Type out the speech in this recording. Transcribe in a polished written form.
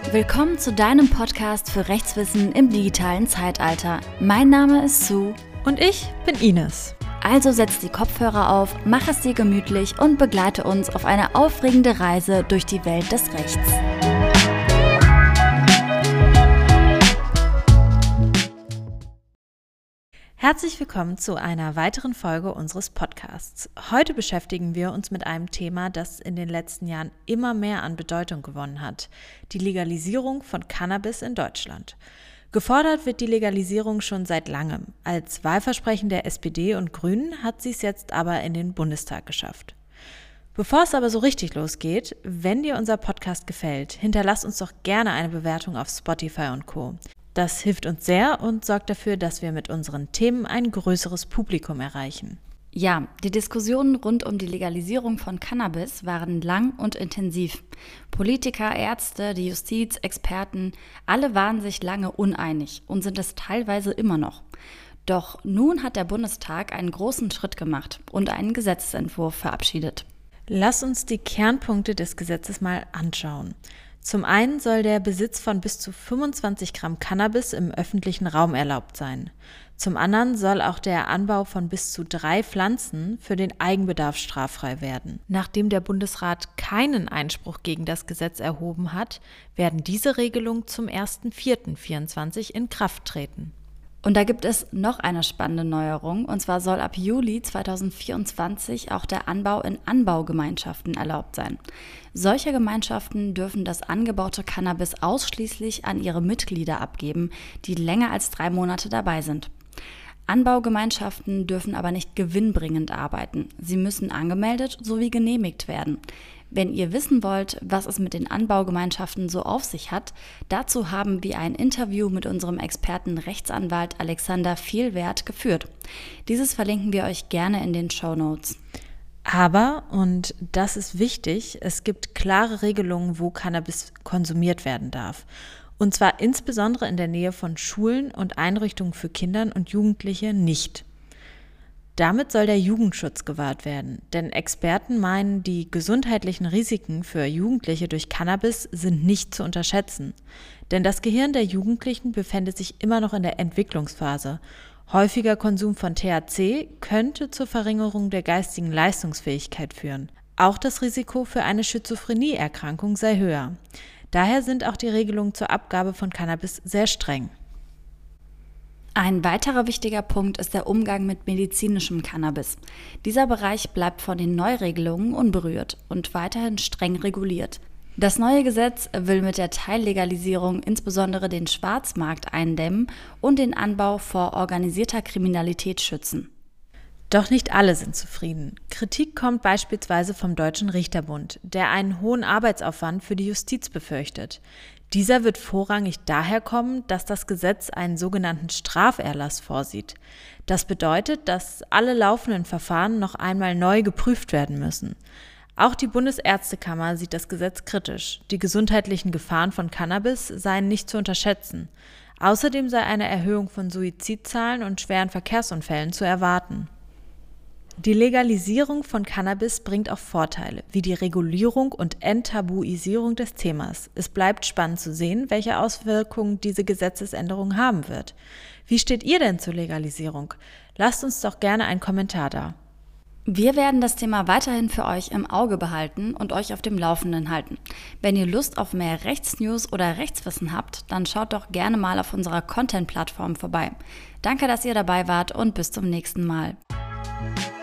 Willkommen zu deinem Podcast für Rechtswissen im digitalen Zeitalter. Mein Name ist Sue. Und ich bin Ines. Also setz die Kopfhörer auf, mach es dir gemütlich und begleite uns auf eine aufregende Reise durch die Welt des Rechts. Herzlich willkommen zu einer weiteren Folge unseres Podcasts. Heute beschäftigen wir uns mit einem Thema, das in den letzten Jahren immer mehr an Bedeutung gewonnen hat: die Legalisierung von Cannabis in Deutschland. Gefordert wird die Legalisierung schon seit langem. Als Wahlversprechen der SPD und Grünen hat sie es jetzt aber in den Bundestag geschafft. Bevor es aber so richtig losgeht, wenn dir unser Podcast gefällt, hinterlass uns doch gerne eine Bewertung auf Spotify und Co. Das hilft uns sehr und sorgt dafür, dass wir mit unseren Themen ein größeres Publikum erreichen. Ja, die Diskussionen rund um die Legalisierung von Cannabis waren lang und intensiv. Politiker, Ärzte, die Justiz, Experten, alle waren sich lange uneinig und sind es teilweise immer noch. Doch nun hat der Bundestag einen großen Schritt gemacht und einen Gesetzesentwurf verabschiedet. Lass uns die Kernpunkte des Gesetzes mal anschauen. Zum einen soll der Besitz von bis zu 25 Gramm Cannabis im öffentlichen Raum erlaubt sein. Zum anderen soll auch der Anbau von bis zu 3 Pflanzen für den Eigenbedarf straffrei werden. Nachdem der Bundesrat keinen Einspruch gegen das Gesetz erhoben hat, werden diese Regelungen zum 1.4.24 in Kraft treten. Und da gibt es noch eine spannende Neuerung, und zwar soll ab Juli 2024 auch der Anbau in Anbaugemeinschaften erlaubt sein. Solche Gemeinschaften dürfen das angebaute Cannabis ausschließlich an ihre Mitglieder abgeben, die länger als 3 Monate dabei sind. Anbaugemeinschaften dürfen aber nicht gewinnbringend arbeiten. Sie müssen angemeldet sowie genehmigt werden. Wenn ihr wissen wollt, was es mit den Anbaugemeinschaften so auf sich hat, dazu haben wir ein Interview mit unserem Experten Rechtsanwalt Alexander Vielwert geführt. Dieses verlinken wir euch gerne in den Shownotes. Aber, und das ist wichtig, es gibt klare Regelungen, wo Cannabis konsumiert werden darf. Und zwar insbesondere in der Nähe von Schulen und Einrichtungen für Kinder und Jugendliche nicht. Damit soll der Jugendschutz gewahrt werden, denn Experten meinen, die gesundheitlichen Risiken für Jugendliche durch Cannabis sind nicht zu unterschätzen. Denn das Gehirn der Jugendlichen befindet sich immer noch in der Entwicklungsphase. Häufiger Konsum von THC könnte zur Verringerung der geistigen Leistungsfähigkeit führen. Auch das Risiko für eine Schizophrenie-Erkrankung sei höher. Daher sind auch die Regelungen zur Abgabe von Cannabis sehr streng. Ein weiterer wichtiger Punkt ist der Umgang mit medizinischem Cannabis. Dieser Bereich bleibt von den Neuregelungen unberührt und weiterhin streng reguliert. Das neue Gesetz will mit der Teillegalisierung insbesondere den Schwarzmarkt eindämmen und den Anbau vor organisierter Kriminalität schützen. Doch nicht alle sind zufrieden. Kritik kommt beispielsweise vom Deutschen Richterbund, der einen hohen Arbeitsaufwand für die Justiz befürchtet. Dieser wird vorrangig daher kommen, dass das Gesetz einen sogenannten Straferlass vorsieht. Das bedeutet, dass alle laufenden Verfahren noch einmal neu geprüft werden müssen. Auch die Bundesärztekammer sieht das Gesetz kritisch. Die gesundheitlichen Gefahren von Cannabis seien nicht zu unterschätzen. Außerdem sei eine Erhöhung von Suizidzahlen und schweren Verkehrsunfällen zu erwarten. Die Legalisierung von Cannabis bringt auch Vorteile, wie die Regulierung und Enttabuisierung des Themas. Es bleibt spannend zu sehen, welche Auswirkungen diese Gesetzesänderung haben wird. Wie steht ihr denn zur Legalisierung? Lasst uns doch gerne einen Kommentar da. Wir werden das Thema weiterhin für euch im Auge behalten und euch auf dem Laufenden halten. Wenn ihr Lust auf mehr Rechtsnews oder Rechtswissen habt, dann schaut doch gerne mal auf unserer Content-Plattform vorbei. Danke, dass ihr dabei wart und bis zum nächsten Mal.